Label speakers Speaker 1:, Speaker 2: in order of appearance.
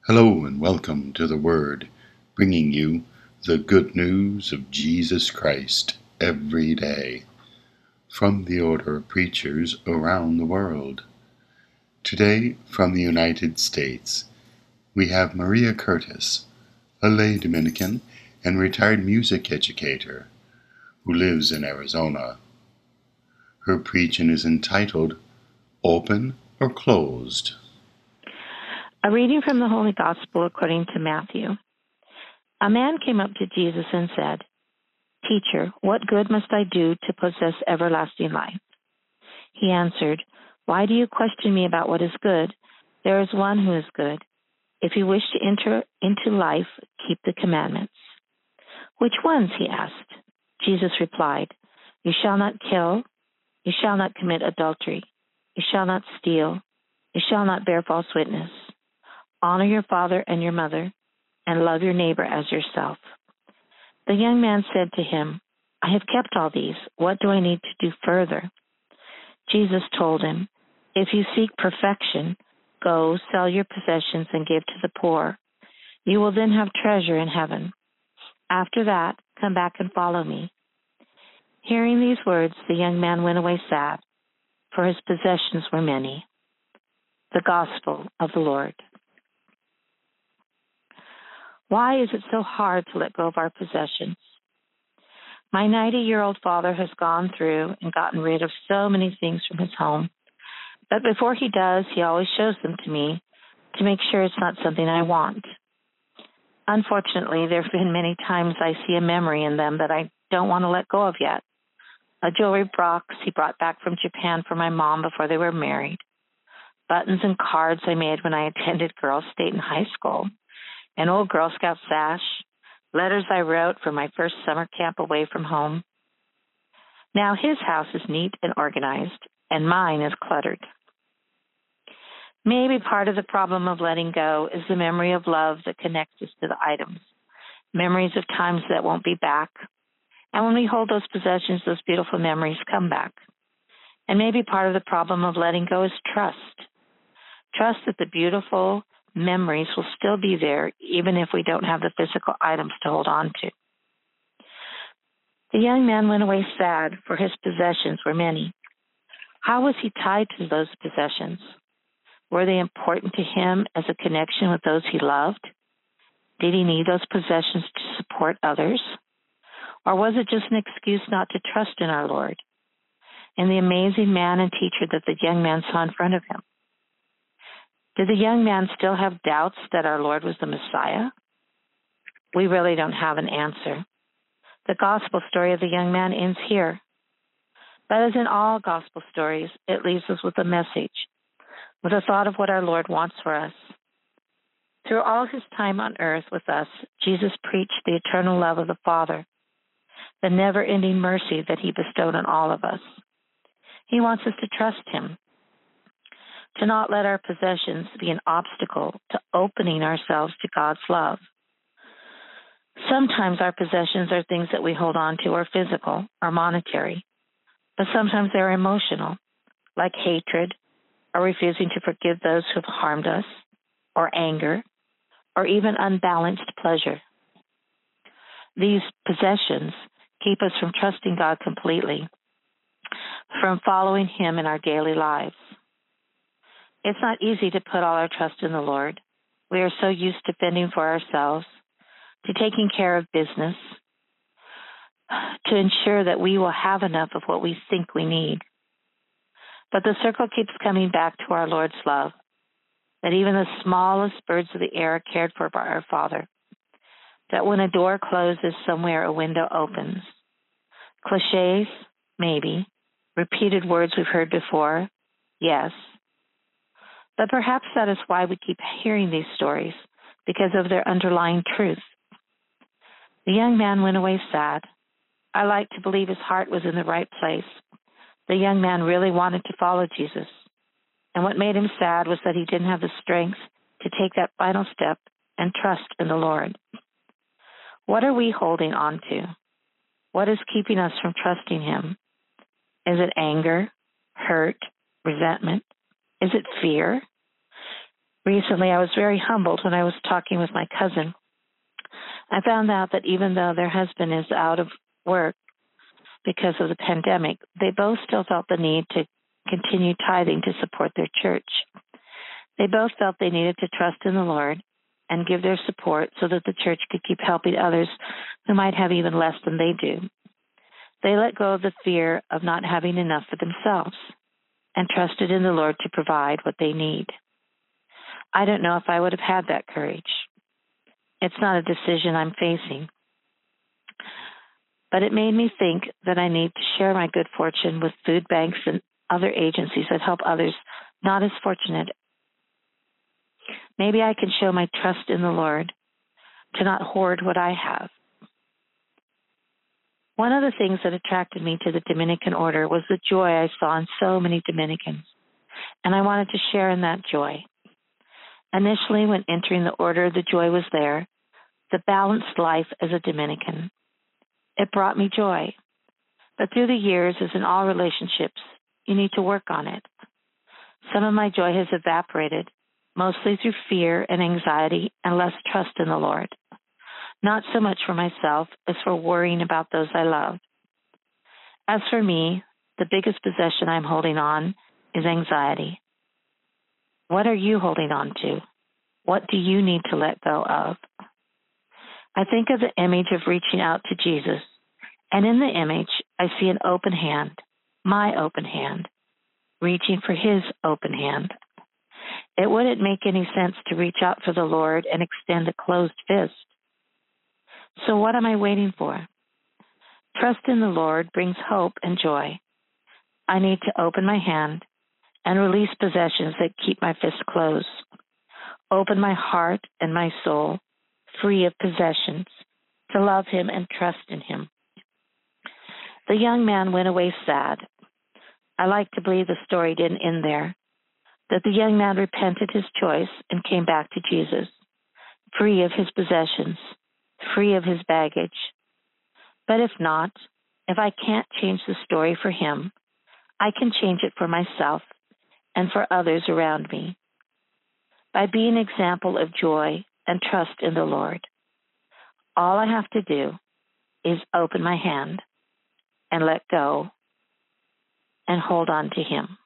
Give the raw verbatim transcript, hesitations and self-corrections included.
Speaker 1: Hello and welcome to the Word, bringing you the good news of Jesus Christ every day from the order of preachers around the world. Today, from the United States, we have Maria Curtis, a lay Dominican and retired music educator who lives in Arizona. Her preaching is entitled, Open or Closed?
Speaker 2: A reading from the Holy Gospel according to Matthew. A man came up to Jesus and said, "Teacher, what good must I do to possess everlasting life?" He answered, "Why do you question me about what is good? There is one who is good. If you wish to enter into life, keep the commandments." "Which ones?" he asked. Jesus replied, "You shall not kill. You shall not commit adultery. You shall not steal. You shall not bear false witness. Honor your father and your mother, and love your neighbor as yourself." The young man said to him, "I have kept all these. What do I need to do further?" Jesus told him, "If you seek perfection, go sell your possessions and give to the poor. You will then have treasure in heaven. After that, come back and follow me." Hearing these words, the young man went away sad, for his possessions were many. The Gospel of the Lord. Why is it so hard to let go of our possessions? My ninety-year-old father has gone through and gotten rid of so many things from his home, but before he does, he always shows them to me to make sure it's not something I want. Unfortunately, there have been many times I see a memory in them that I don't want to let go of yet. A jewelry box he brought back from Japan for my mom before they were married. Buttons and cards I made when I attended Girls State in high school. An old Girl Scout sash, letters I wrote for my first summer camp away from home. Now his house is neat and organized, and mine is cluttered. Maybe part of the problem of letting go is the memory of love that connects us to the items, memories of times that won't be back. And when we hold those possessions, those beautiful memories come back. And maybe part of the problem of letting go is trust. Trust that the beautiful memories will still be there, even if we don't have the physical items to hold on to. The young man went away sad, for his possessions were many. How was he tied to those possessions? Were they important to him as a connection with those he loved? Did he need those possessions to support others? Or was it just an excuse not to trust in our Lord and the amazing man and teacher that the young man saw in front of him? Did the young man still have doubts that our Lord was the Messiah? We really don't have an answer. The gospel story of the young man ends here. But as in all gospel stories, it leaves us with a message, with a thought of what our Lord wants for us. Through all his time on earth with us, Jesus preached the eternal love of the Father, the never-ending mercy that he bestowed on all of us. He wants us to trust him, to not let our possessions be an obstacle to opening ourselves to God's love. Sometimes our possessions are things that we hold on to are physical or monetary, but sometimes they're emotional, like hatred or refusing to forgive those who have harmed us, or anger, or even unbalanced pleasure. These possessions keep us from trusting God completely, from following him in our daily lives. It's not easy to put all our trust in the Lord. We are so used to fending for ourselves, to taking care of business, to ensure that we will have enough of what we think we need. But the circle keeps coming back to our Lord's love, that even the smallest birds of the air are cared for by our Father, that when a door closes somewhere, a window opens. Clichés? Maybe. Repeated words we've heard before? Yes. But perhaps that is why we keep hearing these stories, because of their underlying truth. The young man went away sad. I like to believe his heart was in the right place. The young man really wanted to follow Jesus. And what made him sad was that he didn't have the strength to take that final step and trust in the Lord. What are we holding on to? What is keeping us from trusting him? Is it anger, hurt, resentment? Is it fear? Recently, I was very humbled when I was talking with my cousin. I found out that even though their husband is out of work because of the pandemic, they both still felt the need to continue tithing to support their church. They both felt they needed to trust in the Lord and give their support so that the church could keep helping others who might have even less than they do. They let go of the fear of not having enough for themselves and trusted in the Lord to provide what they need. I don't know if I would have had that courage. It's not a decision I'm facing. But it made me think that I need to share my good fortune with food banks and other agencies that help others not as fortunate. Maybe I can show my trust in the Lord to not hoard what I have. One of the things that attracted me to the Dominican order was the joy I saw in so many Dominicans, and I wanted to share in that joy. Initially, when entering the order, the joy was there, the balanced life as a Dominican. It brought me joy. But through the years, as in all relationships, you need to work on it. Some of my joy has evaporated, mostly through fear and anxiety and less trust in the Lord. Not so much for myself as for worrying about those I love. As for me, the biggest possession I'm holding on is anxiety. What are you holding on to? What do you need to let go of? I think of the image of reaching out to Jesus, and in the image, I see an open hand, my open hand, reaching for his open hand. It wouldn't make any sense to reach out for the Lord and extend a closed fist. So what am I waiting for? Trust in the Lord brings hope and joy. I need to open my hand and release possessions that keep my fist closed. Open my heart and my soul, free of possessions, to love him and trust in him. The young man went away sad. I like to believe the story didn't end there, that the young man repented his choice and came back to Jesus, free of his possessions, free of his baggage. But if not, if I can't change the story for him, I can change it for myself and for others around me by being an example of joy and trust in the Lord. All I have to do is open my hand and let go and hold on to him.